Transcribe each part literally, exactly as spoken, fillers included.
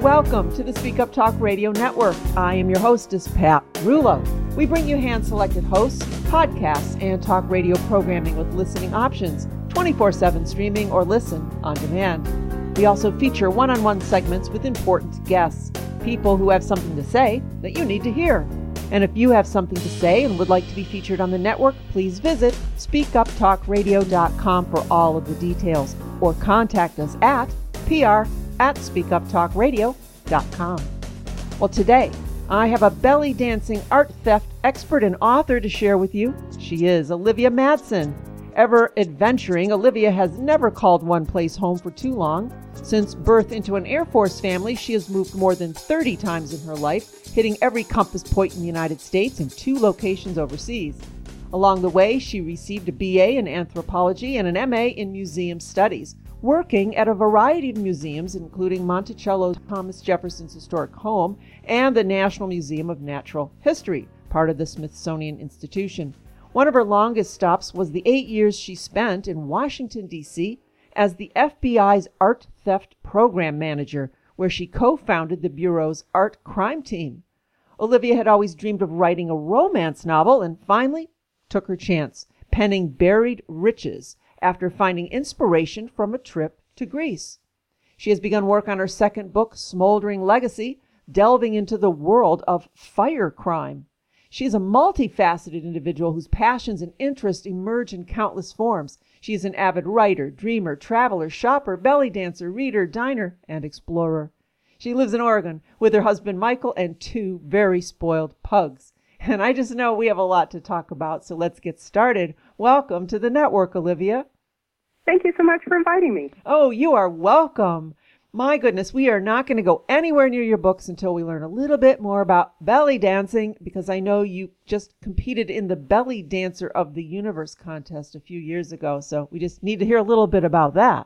Welcome to the Speak Up Talk Radio Network. I am your hostess, Pat Rulo. We bring you hand-selected hosts, podcasts, and talk radio programming with listening options, twenty-four seven streaming or listen on demand. We also feature one-on-one segments with important guests, people who have something to say that you need to hear. And if you have something to say and would like to be featured on the network, please visit speak up talk radio dot com for all of the details, or contact us at P R at speak up talk radio dot com. Well, today, I have a belly dancing art theft expert and author to share with you. She is Olivia Madsen. Ever adventuring, Olivia has never called one place home for too long. Since birth into an Air Force family, she has moved more than thirty times in her life, hitting every compass point in the United States and two locations overseas. Along the way, she received a B A in anthropology and an M A in museum studies, working at a variety of museums, including Monticello Thomas Jefferson's Historic Home and the National Museum of Natural History, part of the Smithsonian Institution. One of her longest stops was the eight years she spent in Washington, D C as the F B I's Art Theft Program Manager, where she co-founded the Bureau's Art Crime Team. Olivia had always dreamed of writing a romance novel and finally took her chance, penning Buried Riches after finding inspiration from a trip to Greece. She has begun work on her second book, Smoldering Legacy, delving into the world of fire crime. She is a multifaceted individual whose passions and interests emerge in countless forms. She is an avid writer, dreamer, traveler, shopper, belly dancer, reader, diner, and explorer. She lives in Oregon with her husband Michael and two very spoiled pugs. And I just know we have a lot to talk about, so let's get started. Welcome to the network, Olivia. Thank you so much for inviting me. Oh, you are welcome. My goodness, we are not going to go anywhere near your books until we learn a little bit more about belly dancing, because I know you just competed in the Belly Dancer of the Universe contest a few years ago, so we just need to hear a little bit about that.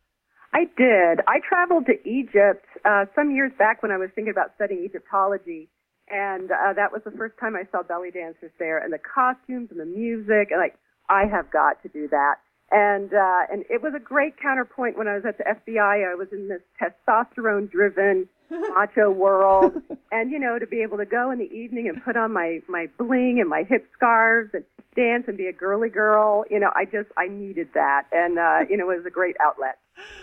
I did. I traveled to Egypt uh, some years back when I was thinking about studying Egyptology, and uh, that was the first time I saw belly dancers there, and the costumes and the music, and like, I have got to do that. And uh, and it was a great counterpoint when I was at the F B I. I was in this testosterone-driven macho world, and you know, to be able to go in the evening and put on my my bling and my hip scarves and dance and be a girly girl, you know, I just I needed that, and uh, you know, it was a great outlet.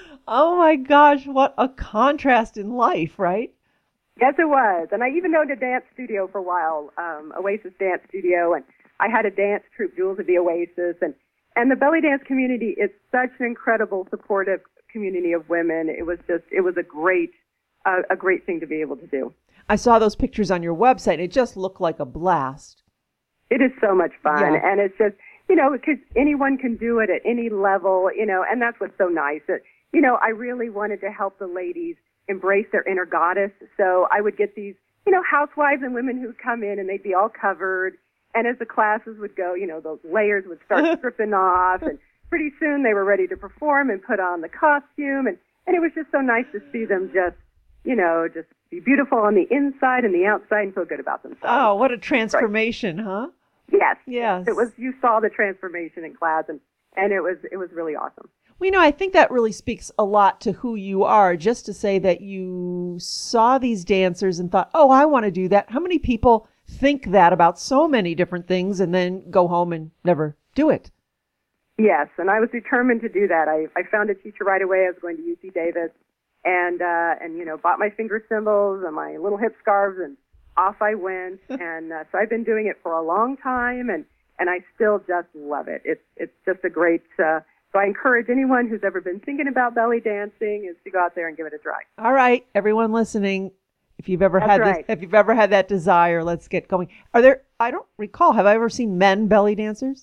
Oh my gosh, what a contrast in life, right? Yes, it was. And I even owned a dance studio for a while, um, Oasis Dance Studio, and I had a dance troupe, Jewels of the Oasis, and And the belly dance community is such an incredible, supportive community of women. It was just, it was a great, uh, a great thing to be able to do. I saw those pictures on your website. It just looked like a blast. It is so much fun. Yeah. And it's just, you know, because anyone can do it at any level, you know, and that's what's so nice. That, you know, I really wanted to help the ladies embrace their inner goddess. So I would get these, you know, housewives and women who come in and they'd be all covered. And as the classes would go, you know, those layers would start stripping off, and pretty soon they were ready to perform and put on the costume. And, and it was just so nice to see them just, you know, just be beautiful on the inside and the outside and feel good about themselves. Oh, what a transformation, right. Huh? Yes. Yes. It was, you saw the transformation in class, and, and it was, it was really awesome. Well, you know, I think that really speaks a lot to who you are, just to say that you saw these dancers and thought, oh, I want to do that. How many people think that about so many different things and then go home and never do it? Yes, and I was determined to do that. I, I found a teacher right away. I was going to U C Davis, and uh, and you know, bought my finger cymbals and my little hip scarves, and off I went. and uh, so I've been doing it for a long time, and, and I still just love it. It's it's just a great. Uh, so I encourage anyone who's ever been thinking about belly dancing is to go out there and give it a try. All right, everyone listening. If you've ever That's had right. this, if you've ever had that desire, let's get going. Are there, I don't recall, have I ever seen men belly dancers?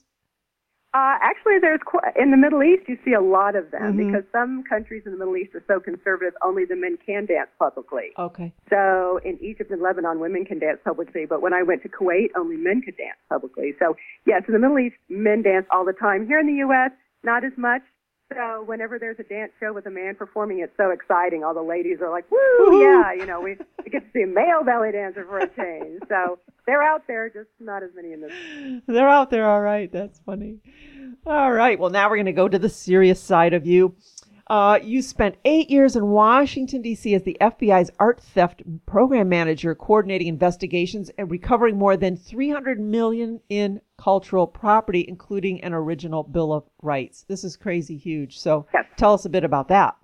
Uh, actually, there's qu- in the Middle East, you see a lot of them Mm-hmm. because some countries in the Middle East are so conservative, only the men can dance publicly. Okay. So in Egypt and Lebanon, women can dance publicly, but when I went to Kuwait, only men could dance publicly. So yes, in the Middle East, men dance all the time. Here in the U S, not as much. So whenever there's a dance show with a man performing, it's so exciting. All the ladies are like, woo, Woo-hoo. yeah, you know, we, we get to see a male belly dancer for a change. So they're out there, just not as many in this. They're out there, all right. That's funny. All right. Well, now we're going to go to the serious side of you. Uh, you spent eight years in Washington, D C as the F B I's art theft program manager, coordinating investigations and recovering more than three hundred million dollars in cultural property, including an original Bill of Rights. This is crazy huge. So Yes. Tell us a bit about that.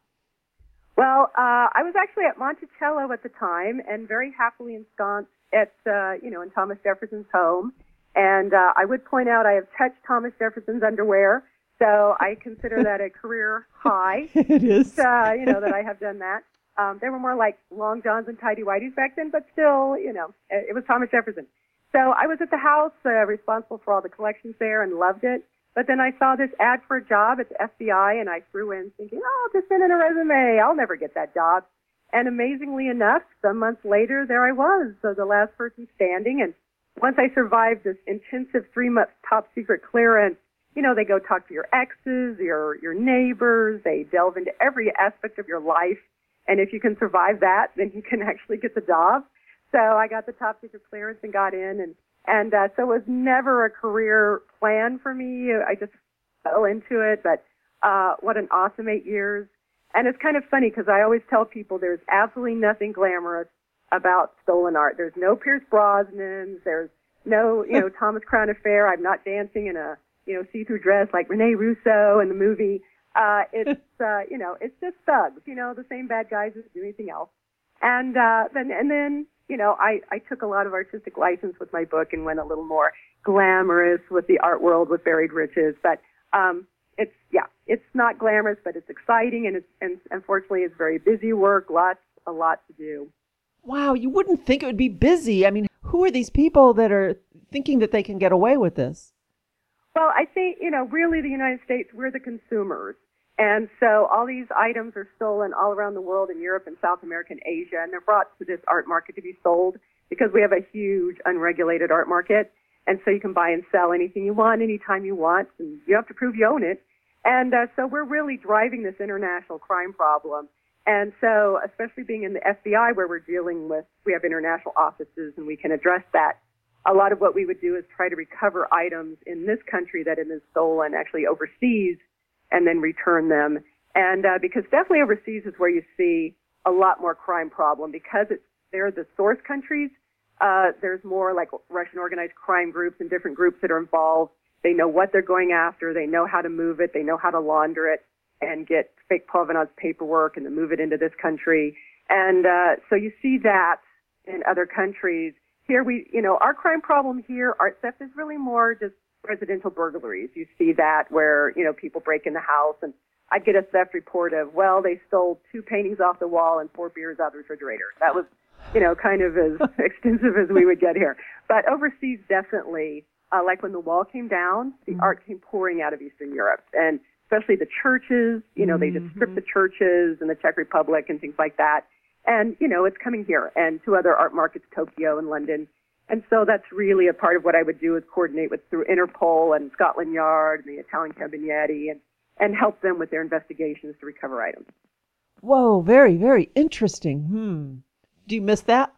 Well, uh, I was actually at Monticello at the time and very happily ensconced at, uh, you know, in Thomas Jefferson's home. And uh, I would point out I have touched Thomas Jefferson's underwear, so I consider that a career high. It is. Uh, you know, that I have done that. Um, they were more like long johns and tidy whities back then, but still, you know, it was Thomas Jefferson. So I was at the house uh, responsible for all the collections there and loved it. But then I saw this ad for a job at the F B I, and I threw in thinking, oh, I'll just send in a resume. I'll never get that job. And amazingly enough, some months later, there I was, so the last person standing. And once I survived this intensive three-month top-secret clearance, you know, they go talk to your exes, your your neighbors. They delve into every aspect of your life. And if you can survive that, then you can actually get the job. So I got the top-secret clearance and got in. And, and uh, so it was never a career plan for me. I just fell into it. But uh, what an awesome eight years. And it's kind of funny because I always tell people there's absolutely nothing glamorous about stolen art. There's no Pierce Brosnans. There's no, you know, Thomas Crown Affair. I'm not dancing in a, you know, see-through dress like Rene Russo in the movie. Uh, it's, uh, you know, it's just thugs, you know, the same bad guys as do anything else. And, uh, then, and then, you know, I, I took a lot of artistic license with my book and went a little more glamorous with the art world with Buried Riches. But, um, it's, yeah, it's not glamorous, but it's exciting, and it's, and unfortunately it's very busy work, lots, a lot to do. Wow, you wouldn't think it would be busy. I mean, who are these people that are thinking that they can get away with this? Well, I think, you know, really the United States, we're the consumers. And so all these items are stolen all around the world in Europe and South America and Asia, and they're brought to this art market to be sold because we have a huge unregulated art market. And so you can buy and sell anything you want, anytime you want, and you have to prove you own it. And uh, so we're really driving this international crime problem. And so, especially being in the F B I where we're dealing with, we have international offices and we can address that. A lot of what we would do is try to recover items in this country that have been stolen actually overseas and then return them. And uh, because definitely overseas is where you see a lot more crime problem because it's, they're the source countries. Uh, there's more like Russian organized crime groups and different groups that are involved. They know what they're going after. They know how to move it. They know how to launder it and get fake provenance paperwork and then move it into this country. And uh, so you see that in other countries. Here we, you know, our crime problem here, art theft, is really more just residential burglaries. You see that where, you know, people break in the house, and I'd get a theft report of, well, they stole two paintings off the wall and four beers out of the refrigerator. That was, you know, kind of as extensive as we would get here. But overseas, definitely, uh, like when the wall came down, the mm-hmm. art came pouring out of Eastern Europe. And especially the churches, you know, mm-hmm. they just stripped the churches in the Czech Republic and things like that. And, you know, it's coming here and to other art markets, Tokyo and London. And so that's really a part of what I would do is coordinate with through Interpol and Scotland Yard and the Italian Carabinieri and, and help them with their investigations to recover items. Whoa, very, very interesting. Hmm. Do you miss that?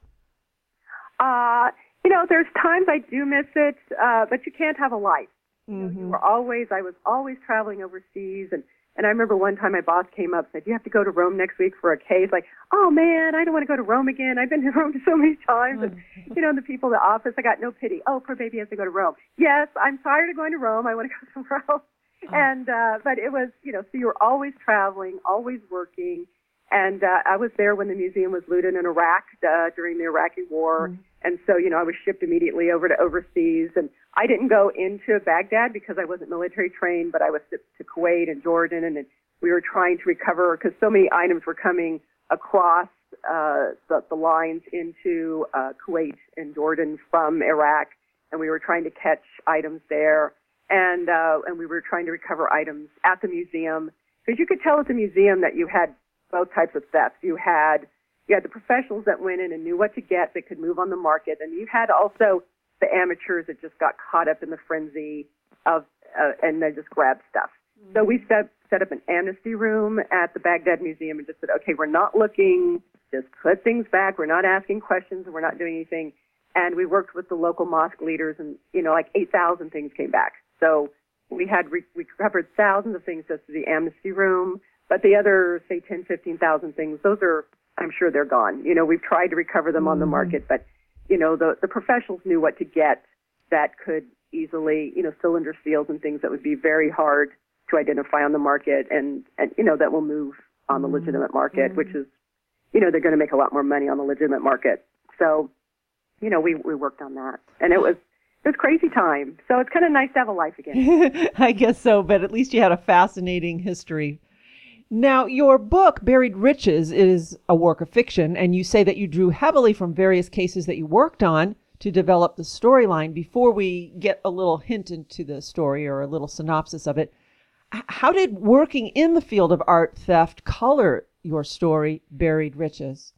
Uh, you know, there's times I do miss it, uh, but you can't have a life. You know, mm-hmm. you were always, I was always traveling overseas, and, and I remember one time my boss came up and said, "You have to go to Rome next week for a case." Like, oh man, I don't want to go to Rome again. I've been to Rome so many times. And, you know, the people in the office, I got no pity. Oh, poor baby has to go to Rome. Yes, I'm tired of going to Rome. I want to go somewhere else. Oh. And, uh, but it was, you know, so you were always traveling, always working. And, uh, I was there when the museum was looted in Iraq, uh, during the Iraqi war. Mm. And so, you know, I was shipped immediately over to overseas. And I didn't go into Baghdad because I wasn't military trained, but I was shipped to Kuwait and Jordan. And, and we were trying to recover because so many items were coming across uh, the, the lines into uh, Kuwait and Jordan from Iraq. And we were trying to catch items there. And, uh, and we were trying to recover items at the museum. Because you could tell at the museum that you had both types of theft. You had You had the professionals that went in and knew what to get that could move on the market, and you had also the amateurs that just got caught up in the frenzy of, uh, and they just grabbed stuff. Mm-hmm. So we set, set up an amnesty room at the Baghdad Museum and just said, okay, we're not looking, just put things back, we're not asking questions, we're not doing anything. And we worked with the local mosque leaders, and, you know, like eight thousand things came back. So we had re- we recovered thousands of things just through the amnesty room. But the other, say, ten, fifteen thousand things, those are, I'm sure they're gone. You know, we've tried to recover them mm-hmm. on the market, but, you know, the, the professionals knew what to get that could easily, you know, cylinder seals and things that would be very hard to identify on the market and, and you know, that will move on the legitimate market, mm-hmm. which is, you know, they're going to make a lot more money on the legitimate market. So, you know, we, we worked on that. And it was, it was crazy time. So it's kind of nice to have a life again. I guess so, but at least you had a fascinating history. Now, your book, Buried Riches, is a work of fiction, and you say that you drew heavily from various cases that you worked on to develop the storyline. Before we get a little hint into the story or a little synopsis of it, how did working in the field of art theft color your story, Buried Riches?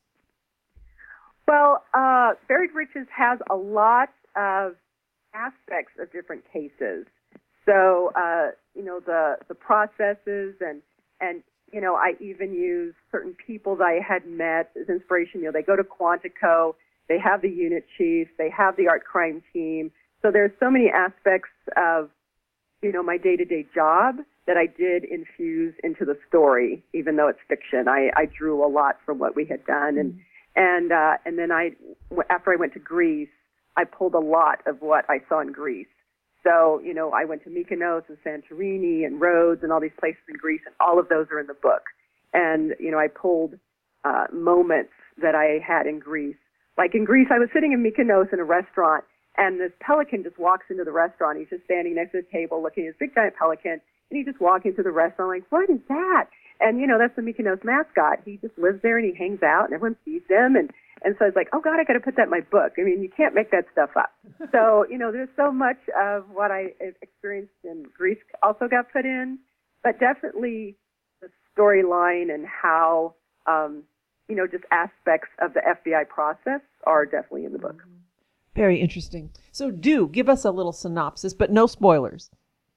Well, uh, Buried Riches has a lot of aspects of different cases. So, uh, you know, the, the processes and, and, you know, I even use certain people that I had met as inspiration. You know, they go to Quantico, they have the unit chief, they have the art crime team. So there's so many aspects of, you know, my day-to-day job that I did infuse into the story, even though it's fiction. I, I drew a lot from what we had done. And, and, uh, and then I, after I went to Greece, I pulled a lot of what I saw in Greece. So, you know, I went to Mykonos and Santorini and Rhodes and all these places in Greece, and all of those are in the book. And, you know, I pulled uh, moments that I had in Greece. Like in Greece, I was sitting in Mykonos in a restaurant, and this pelican just walks into the restaurant. He's just standing next to the table looking at this big giant pelican, and he just walks into the restaurant like, what is that? And, you know, that's the Mykonos mascot. He just lives there, and he hangs out, and everyone sees him, and And so I was like, oh, God, I got to put that in my book. I mean, you can't make that stuff up. So, you know, there's so much of what I experienced in Greece also got put in, but definitely the storyline and how, um, you know, just aspects of the F B I process are definitely in the book. Very interesting. So do give us a little synopsis, but no spoilers.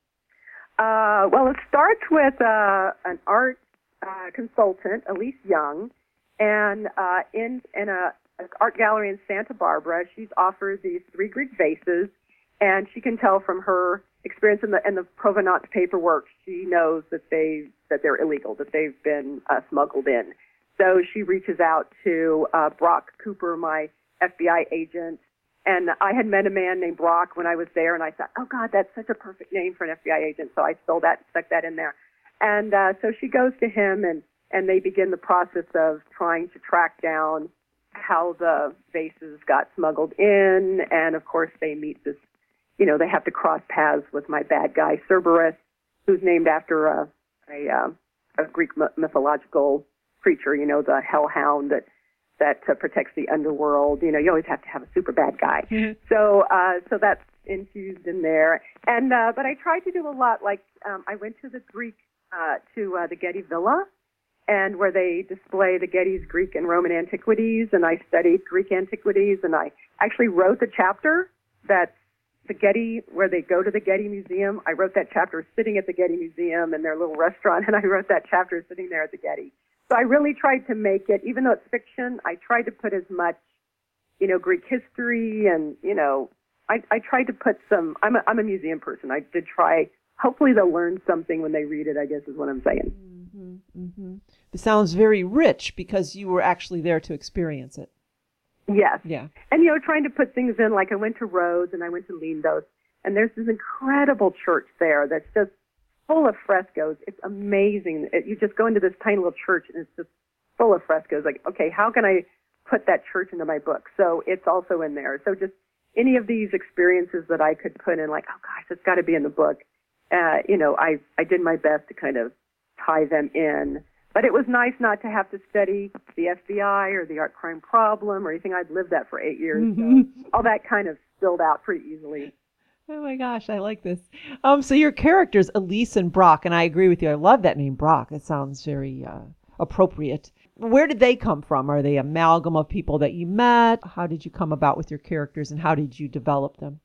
Uh, well, it starts with uh, an art uh, consultant, Elise Young, And uh, in in a, a art gallery in Santa Barbara, she's offered these three Greek vases, and she can tell from her experience in the in the provenance paperwork, she knows that they that they're illegal, that they've been uh, smuggled in. So she reaches out to uh, Brock Cooper, my F B I agent, and I had met a man named Brock when I was there, and I thought, oh God, that's such a perfect name for an F B I agent. So I stole that, stuck that in there, and uh, so she goes to him and. And they begin the process of trying to track down how the vases got smuggled in. And, of course, they meet this, you know, they have to cross paths with my bad guy, Cerberus, who's named after a, a, uh, a Greek mythological creature, you know, the hellhound that that uh, protects the underworld. You know, you always have to have a super bad guy. Mm-hmm. So uh, so that's infused in there. And uh, but I tried to do a lot. Like um, I went to the Greek, uh, to uh, the Getty Villa, and where they display the Getty's Greek and Roman antiquities, and I studied Greek antiquities, and I actually wrote the chapter that's the Getty, where they go to the Getty Museum. I wrote that chapter sitting at the Getty Museum in their little restaurant, and I wrote that chapter sitting there at the Getty. So I really tried to make it, even though it's fiction, I tried to put as much, you know, Greek history and, you know, I, I tried to put some, I'm a, I'm a museum person. I did try, hopefully they'll learn something when they read it, I guess is what I'm saying. Mm-hmm, mm-hmm. It sounds very rich because you were actually there to experience it. Yes. Yeah. And, you know, trying to put things in, like I went to Rhodes and I went to Lindos, and there's this incredible church there that's just full of frescoes. It's amazing. It, you just go into this tiny little church and it's just full of frescoes. Like, okay, how can I put that church into my book? So it's also in there. So just any of these experiences that I could put in, like, oh gosh, it's got to be in the book. Uh, you know, I, I did my best to kind of tie them in. But it was nice not to have to study the F B I or the art crime problem or anything. I'd lived that for eight years. Mm-hmm. So all that kind of spilled out pretty easily. Oh my gosh, I like this. Um, so your characters, Elise and Brock, and I agree with you. I love that name, Brock. It sounds very uh, appropriate. Where did they come from? Are they amalgam of people that you met? How did you come about with your characters, and how did you develop them?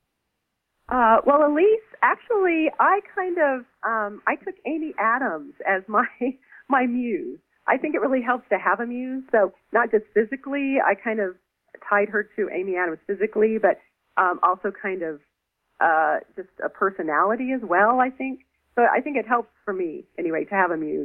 Uh, well, Elise, actually, I kind of, um, I took Amy Adams as my my muse. I think it really helps to have a muse. So not just physically, I kind of tied her to Amy Adams physically, but um, also kind of uh, just a personality as well, I think. So I think it helps for me, anyway, to have a muse.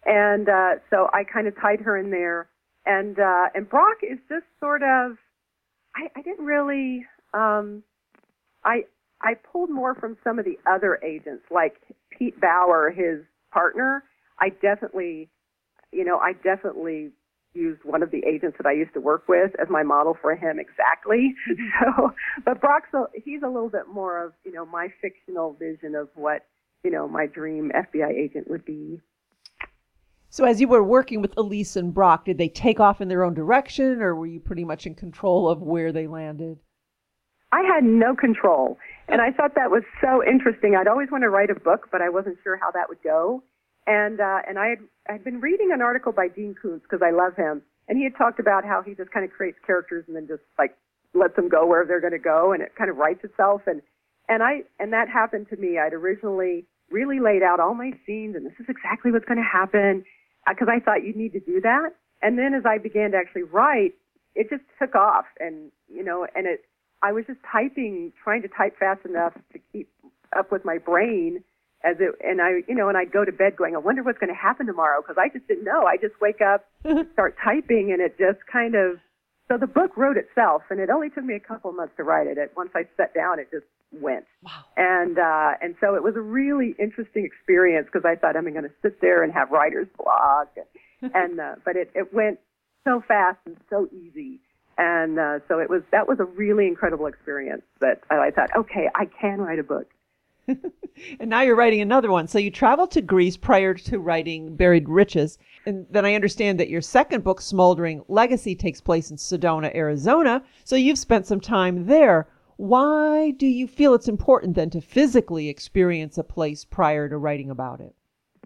And uh, so I kind of tied her in there. And uh, and Brock is just sort of, I, I didn't really, um, I I pulled more from some of the other agents, like Pete Bauer, his partner. I definitely, you know, I definitely used one of the agents that I used to work with as my model for him exactly. So, but Brock's, a, he's a little bit more of, you know, my fictional vision of what, you know, my dream F B I agent would be. So as you were working with Elise and Brock, did they take off in their own direction, or were you pretty much in control of where they landed? I had no control, and I thought that was so interesting. I'd always want to write a book, but I wasn't sure how that would go. And uh, and I had I'd been reading an article by Dean Koontz because I love him, and he had talked about how he just kind of creates characters and then just like lets them go where they're going to go, and it kind of writes itself. And and I and that happened to me. I'd originally really laid out all my scenes, and this is exactly what's going to happen, because I thought you'd need to do that. And then as I began to actually write, it just took off, and you know, and it. I was just typing, trying to type fast enough to keep up with my brain as it, and I, you know, and I'd go to bed going, I wonder what's going to happen tomorrow, because I just didn't know. I just wake up, start typing, and it just kind of, so the book wrote itself, and it only took me a couple of months to write it. it once I sat down, it just went. Wow. And, uh, and so it was a really interesting experience, because I thought, I'm going to sit there and have writer's block, and, and uh, but it, it went so fast and so easy. And uh, so it was. That was a really incredible experience. That I thought, okay, I can write a book. And now you're writing another one. So you traveled to Greece prior to writing Buried Riches, and then I understand that your second book, Smoldering Legacy, takes place in Sedona, Arizona. So you've spent some time there. Why do you feel it's important then to physically experience a place prior to writing about it?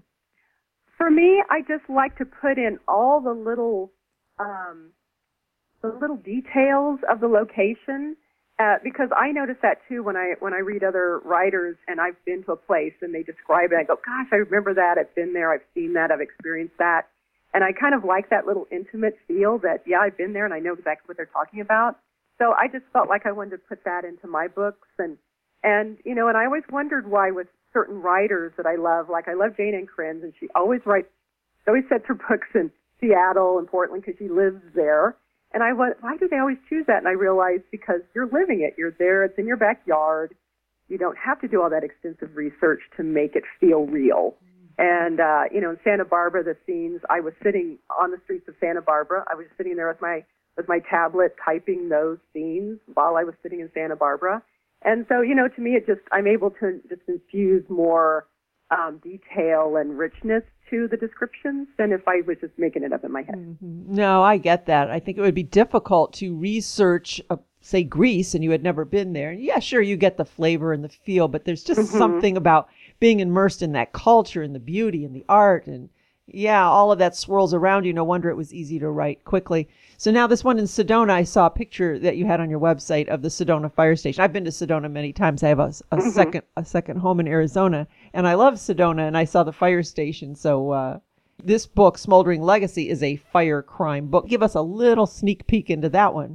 For me, I just like to put in all the little. Um, the little details of the location, uh, because I notice that too when I when I read other writers and I've been to a place and they describe it. I go, gosh, I remember that. I've been there. I've seen that. I've experienced that. And I kind of like that little intimate feel that, yeah, I've been there and I know exactly what they're talking about. So I just felt like I wanted to put that into my books. And, and you know, and I always wondered why with certain writers that I love, like I love Jane Ann Krenz, and she always writes, she always sets her books in Seattle and Portland because she lives there. And I went, why do they always choose that? And I realized because you're living it. You're there. It's in your backyard. You don't have to do all that extensive research to make it feel real. And, uh, you know, in Santa Barbara, the scenes, I was sitting on the streets of Santa Barbara. I was sitting there with my, with my tablet typing those scenes while I was sitting in Santa Barbara. And so, you know, to me, it just, I'm able to just infuse more um, detail and richness to the descriptions than if I was just making it up in my head. Mm-hmm. No, I get that. I think it would be difficult to research, uh, say, Greece, and you had never been there. Yeah, sure, you get the flavor and the feel, but there's just mm-hmm. something about being immersed in that culture and the beauty and the art. And yeah, all of that swirls around you. No wonder it was easy to write quickly. So now this one in Sedona, I saw a picture that you had on your website of the Sedona fire station. I've been to Sedona many times. I have a, a mm-hmm. second a second home in Arizona, and I love Sedona, and I saw the fire station. So uh, this book, Smoldering Legacy, is a fire crime book. Give us a little sneak peek into that one.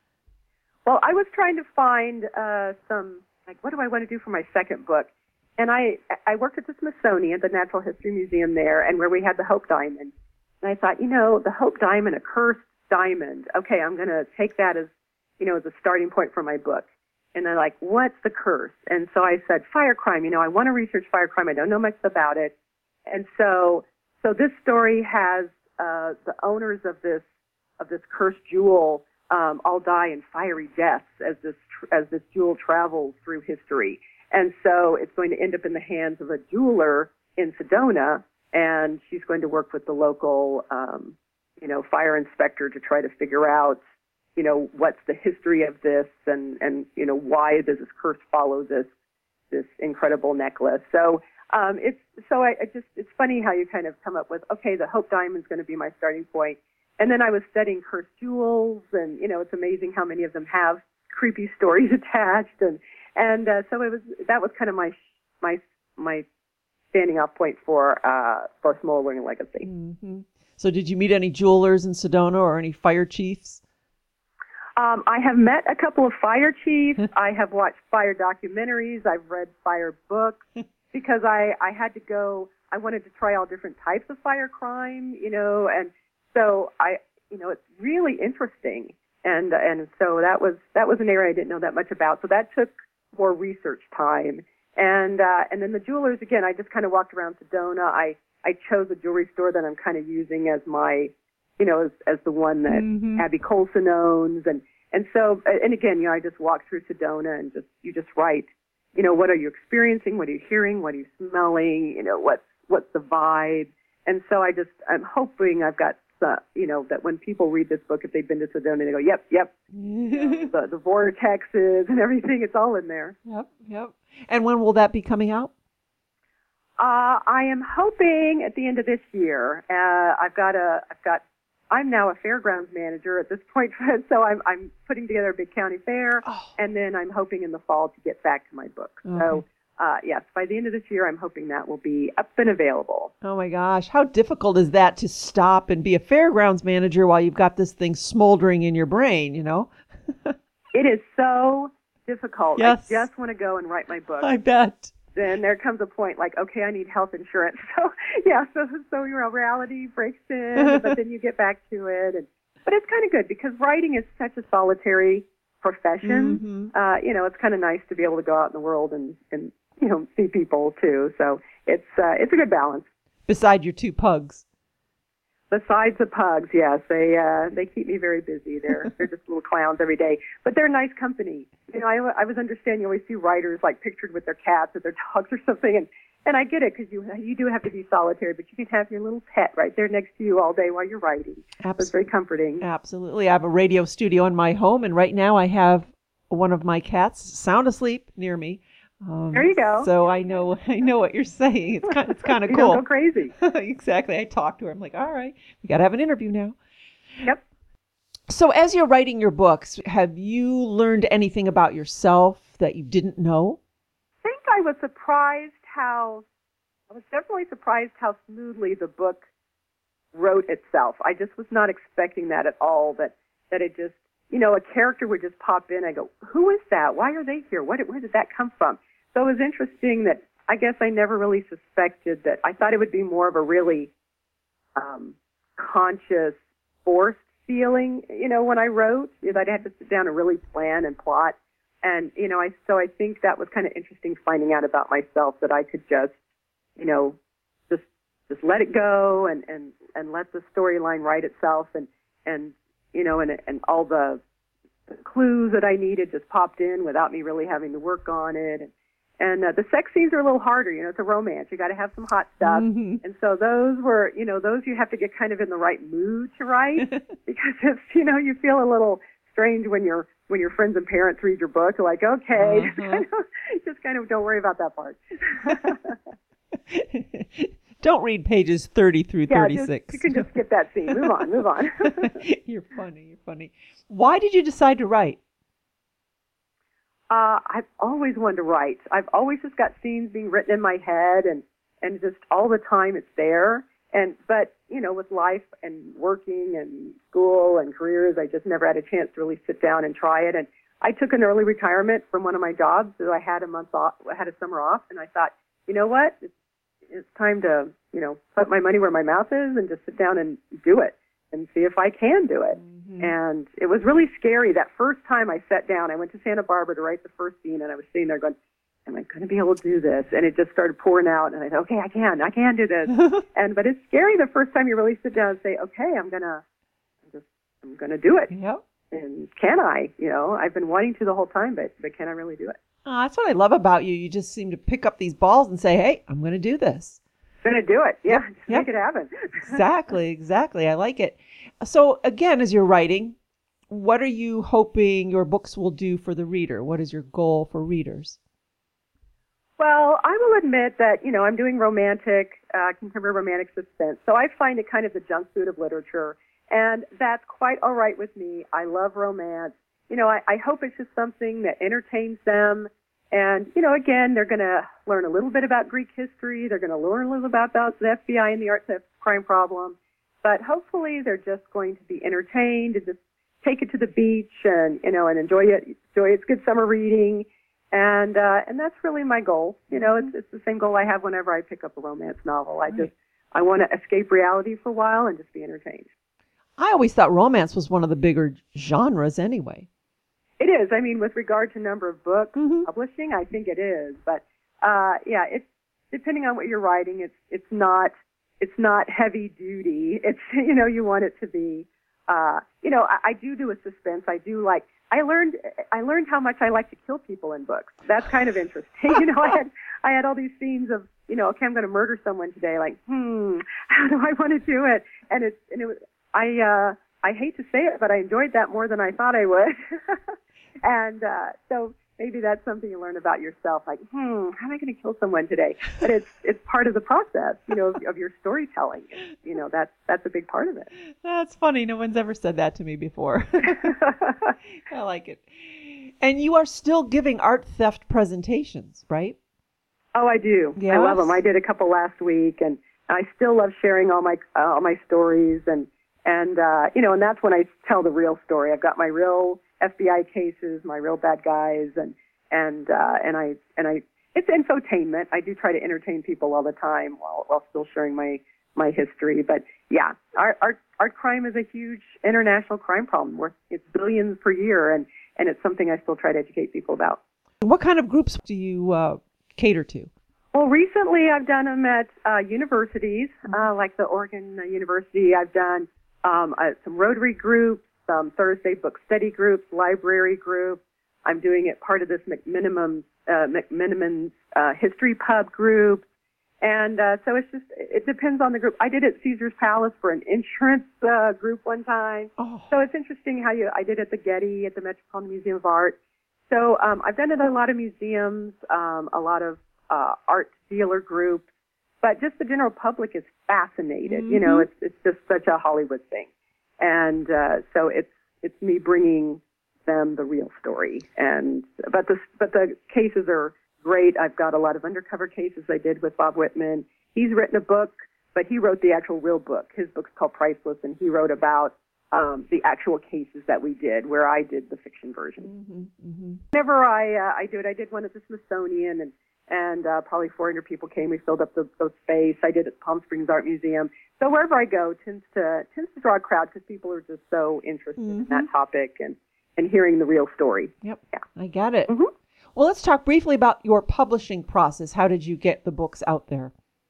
Well, I was trying to find uh, some, like, what do I want to do for my second book? And I I worked at the Smithsonian, the Natural History Museum there, and where we had the Hope Diamond. And I thought, you know, the Hope Diamond, a cursed diamond. Okay, I'm going to take that as, you know, as a starting point for my book. And they're like, what's the curse? And so I said, fire crime. You know, I want to research fire crime. I don't know much about it. And so, so this story has uh, the owners of this of this cursed jewel um, all die in fiery deaths as this tr- as this jewel travels through history. And so it's going to end up in the hands of a jeweler in Sedona, and she's going to work with the local, um, you know, fire inspector to try to figure out, you know, what's the history of this, and, and you know, why does this curse follow this this incredible necklace? So um, it's so I, I just it's funny how you kind of come up with, okay, the Hope Diamond's going to be my starting point, and then I was studying cursed jewels, and you know, it's amazing how many of them have creepy stories attached, and. And uh, so it was. That was kind of my my my standing off point for uh, for Smoldering Legacy. Mm-hmm. So, did you meet any jewelers in Sedona or any fire chiefs? Um, I have met a couple of fire chiefs. I have watched fire documentaries. I've read fire books because I I had to go. I wanted to try all different types of fire crime, you know, and so I, you know, it's really interesting. And, and so that was, that was an area I didn't know that much about. So that took more research time. And, uh, and then the jewelers, again, I just kind of walked around Sedona. I, I chose a jewelry store that I'm kind of using as my, you know, as, as the one that mm-hmm. Abby Colson owns. And, and so, and again, you know, I just walked through Sedona and just, you just write, you know, what are you experiencing? What are you hearing? What are you smelling? You know, what's, what's the vibe? And so I just, I'm hoping I've got, uh, you know, that when people read this book, if they've been to Sedona, they go, yep, yep, you know, the, the vortexes and everything, it's all in there. Yep, yep. And when will that be coming out? Uh, I am hoping at the end of this year. Uh, I've got a, I've got, I'm now a fairgrounds manager at this point, so I'm, I'm putting together a big county fair, oh. and then I'm hoping in the fall to get back to my book. Okay. So, uh, yes, by the end of this year, I'm hoping that will be up and available. Oh my gosh, how difficult is that to stop and be a fairgrounds manager while you've got this thing smoldering in your brain, you know? It is so difficult. Yes. I just want to go and write my book. I bet. Then there comes a point like, okay, I need health insurance. So, yeah, so, so your reality breaks in, but then you get back to it. And, but it's kind of good because writing is such a solitary profession. Mm-hmm. Uh, you know, it's kind of nice to be able to go out in the world and, and you know, see people too. So it's, uh, it's a good balance. Beside your two pugs. Besides the pugs, yes, they uh, they keep me very busy. They're they're just little clowns every day, but they're nice company. You know, I, I was understanding you always see writers like pictured with their cats or their dogs or something, and and I get it because you you do have to be solitary, but you can have your little pet right there next to you all day while you're writing. Absolutely. It's very comforting. Absolutely. I have a radio studio in my home, and right now I have one of my cats sound asleep near me. Um, there you go. So I know I know what you're saying. It's kind it's kind of you cool. Don't go crazy. Exactly. I talk to her. I'm like, all right, we got to have an interview now. Yep. So as you're writing your books, have you learned anything about yourself that you didn't know? I think I was surprised how I was definitely surprised how smoothly the book wrote itself. I just was not expecting that at all. That that it just, you know, a character would just pop in. I go, who is that? Why are they here? What, where did that come from? So it was interesting that I guess I never really suspected that. I thought it would be more of a really um, conscious, forced feeling, you know, when I wrote. That I'd have to sit down and really plan and plot. And, you know, I so I think that was kind of interesting finding out about myself, that I could just, you know, just just let it go and, and, and let the storyline write itself, and, and you know, and and all the, the clues that I needed just popped in without me really having to work on it. And, and uh, the sex scenes are a little harder. You know, it's a romance. You got to have some hot stuff. Mm-hmm. And so those were, you know, those you have to get kind of in the right mood to write because it's, you know, you feel a little strange when your when your friends and parents read your book. You're like, okay, uh-huh. just, kind of, just kind of don't worry about that part. Don't read pages thirty through yeah, thirty-six. Just, you can just skip that scene. Move on, move on. You're funny, you're funny. Why did you decide to write? Uh, I've always wanted to write. I've always just got scenes being written in my head, and, and just all the time it's there. And but, you know, with life and working and school and careers, I just never had a chance to really sit down and try it. And I took an early retirement from one of my jobs, so I had a month off, I had a summer off, and I thought, you know what? It's, it's time to, you know, put my money where my mouth is and just sit down and do it and see if I can do it. Mm-hmm. And it was really scary. That first time I sat down, I went to Santa Barbara to write the first scene, and I was sitting there going, am I going to be able to do this? And it just started pouring out, and I thought, okay, I can, I can do this. and but it's scary the first time you really sit down and say, okay, I'm gonna, I'm just, I'm gonna do it. Yep. And can I? You know, I've been wanting to the whole time, but but can I really do it? Oh, that's what I love about you. You just seem to pick up these balls and say, hey, I'm going to do this. Gonna do it. Yeah, Yep. just make it happen. Exactly, exactly. I like it. So again, as you're writing, what are you hoping your books will do for the reader? What is your goal for readers? Well, I will admit that, you know, I'm doing romantic, uh, contemporary romantic suspense, so I find it kind of the junk food of literature, and that's quite all right with me. I love romance. You know, I, I hope it's just something that entertains them. And, you know, again, they're going to learn a little bit about Greek history. They're going to learn a little about the F B I and the art theft crime problem. But hopefully they're just going to be entertained and just take it to the beach and, you know, and enjoy it. Enjoy It's good summer reading. And uh, and that's really my goal. You know, it's it's the same goal I have whenever I pick up a romance novel. I just I want to escape reality for a while and just be entertained. I always thought romance was one of the bigger genres anyway. It is. I mean, with regard to number of books Mm-hmm. publishing, I think it is. But uh, yeah, it's depending on what you're writing. It's it's not it's not heavy duty. It's you know you want it to be. Uh, you know, I, I do do a suspense. I do like. I learned I learned how much I like to kill people in books. That's kind of interesting. You know, I had I had all these scenes of you know, okay, I'm going to murder someone today. Like, hmm, how do I want to do it? And it's and it was I uh, I hate to say it, but I enjoyed that more than I thought I would. And uh, so maybe that's something you learn about yourself. Like, hmm, how am I going to kill someone today? But it's it's part of the process, you know, of, of your storytelling. And, you know, that's that's a big part of it. That's funny. No one's ever said that to me before. I like it. And you are still giving art theft presentations, right? Oh, I do. Yes. I love them. I did a couple last week, and I still love sharing all my uh, all my stories, and and uh, you know, and that's when I tell the real story. I've got my real F B I cases, my real bad guys, and and uh, and I and I. It's infotainment. I do try to entertain people all the time while while still sharing my my history. But yeah, art art art crime is a huge international crime problem. Worth it's billions per year, and and it's something I still try to educate people about. What kind of groups do you uh, cater to? Well, recently I've done them at uh, universities, uh, like the Oregon University. I've done um, uh, some Rotary groups, some Thursday book study groups, library groups. I'm doing it part of this McMinimum, uh, McMinimum uh, History Pub group. And uh, so it's just, it depends on the group. I did it at Caesar's Palace for an insurance uh, group one time. Oh. So it's interesting how you, I did it at the Getty, at the Metropolitan Museum of Art. So um, I've done it at a lot of museums, um, a lot of uh, art dealer groups, but just the general public is fascinated. Mm-hmm. You know, it's it's just such a Hollywood thing. And uh, so it's it's me bringing them the real story. And but the but the cases are great. I've got a lot of undercover cases I did with Bob Whitman. He's written a book, but he wrote the actual real book. His book's called Priceless, and he wrote about um, the actual cases that we did, where I did the fiction version. Mm-hmm, mm-hmm. Whenever I uh, I do it, I did one at the Smithsonian, and and uh, probably four hundred people came. We filled up the, the space. I did it at Palm Springs Art Museum. So wherever I go, tends to tends to draw a crowd because people are just so interested Mm-hmm. in that topic and, and hearing the real story. Yep, Yeah. I get it. Mm-hmm. Well, let's talk briefly about your publishing process. How did you get the books out there?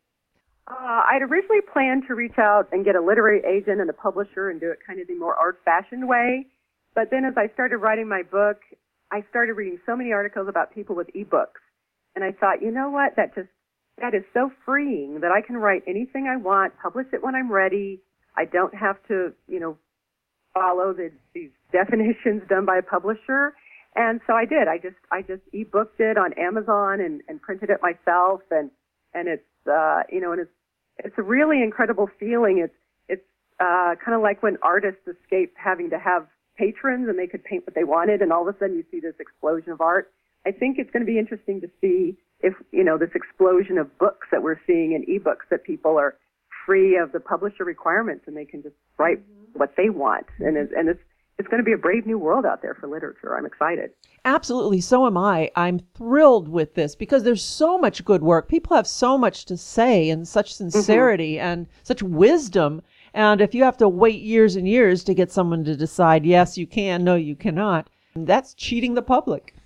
Uh, I'd originally planned to reach out and get a literary agent and a publisher and do it kind of the more art-fashioned way. But then as I started writing my book, I started reading so many articles about people with ebooks. And I thought, you know what, that just, that is so freeing that I can write anything I want, publish it when I'm ready. I don't have to, you know, follow the, these definitions done by a publisher. And so I did. I just, I just ebooked it on Amazon and, and printed it myself. And, and it's, uh, you know, and it's, it's a really incredible feeling. It's, it's, uh, kind of like when artists escaped having to have patrons and they could paint what they wanted. And all of a sudden you see this explosion of art. I think it's going to be interesting to see if, you know, this explosion of books that we're seeing in ebooks, that people are free of the publisher requirements and they can just write what they want. And it's, and it's, it's going to be a brave new world out there for literature. I'm excited. Absolutely. So am I. I'm thrilled with this because there's so much good work. People have so much to say and such sincerity mm-hmm. and such wisdom. And if you have to wait years and years to get someone to decide, yes, you can, no, you cannot, that's cheating the public.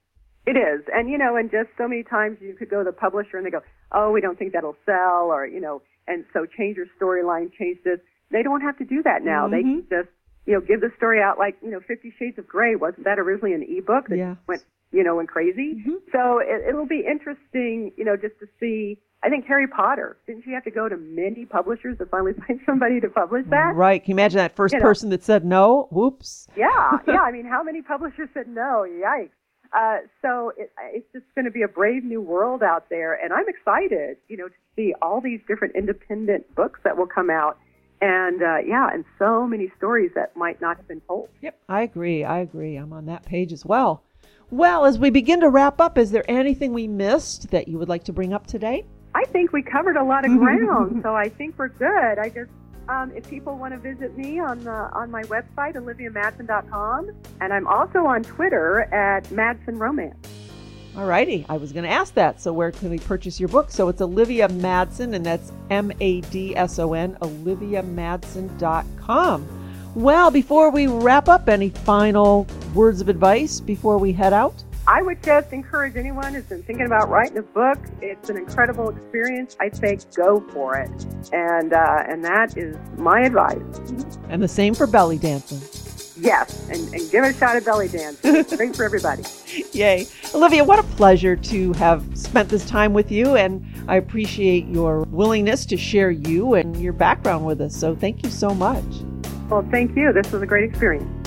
It is. And, you know, and just so many times you could go to the publisher and they go, oh, we don't think that'll sell, or, you know, and so change your storyline, change this. They don't have to do that now. Mm-hmm. They can just, you know, give the story out like, you know, Fifty Shades of Grey. Wasn't that originally an ebook that yeah. went, you know, went crazy? Mm-hmm. So it, it'll be interesting, you know, just to see. I think Harry Potter, didn't you have to go to many publishers to finally find somebody to publish that? Right. Can you imagine that first you know. person that said no? Whoops. Yeah. Yeah. I mean, how many publishers said no? Yikes. Uh, so it, it's just going to be a brave new world out there, and I'm excited, you know, to see all these different independent books that will come out, and uh, yeah, and so many stories that might not have been told. Yep, I agree. I agree. I'm on that page as well. Well, as we begin to wrap up, is there anything we missed that you would like to bring up today? I think we covered a lot of ground, so I think we're good. I just. Um, if people want to visit me on the, on my website, olivia madsen dot com, and I'm also on Twitter at Madsen Romance. All righty. I was going to ask that. So where can we purchase your book? So it's Olivia Madson, and that's M A D S O N, olivia madson dot com. Well, before we wrap up, any final words of advice before we head out? I would just encourage anyone who's been thinking about writing a book. It's an incredible experience. I say go for it. And uh, and that is my advice. And the same for belly dancing. Yes, and, and give it a shot at belly dancing. It's great for everybody. Yay. Olivia, what a pleasure to have spent this time with you, and I appreciate your willingness to share you and your background with us. So thank you so much. Well, thank you. This was a great experience.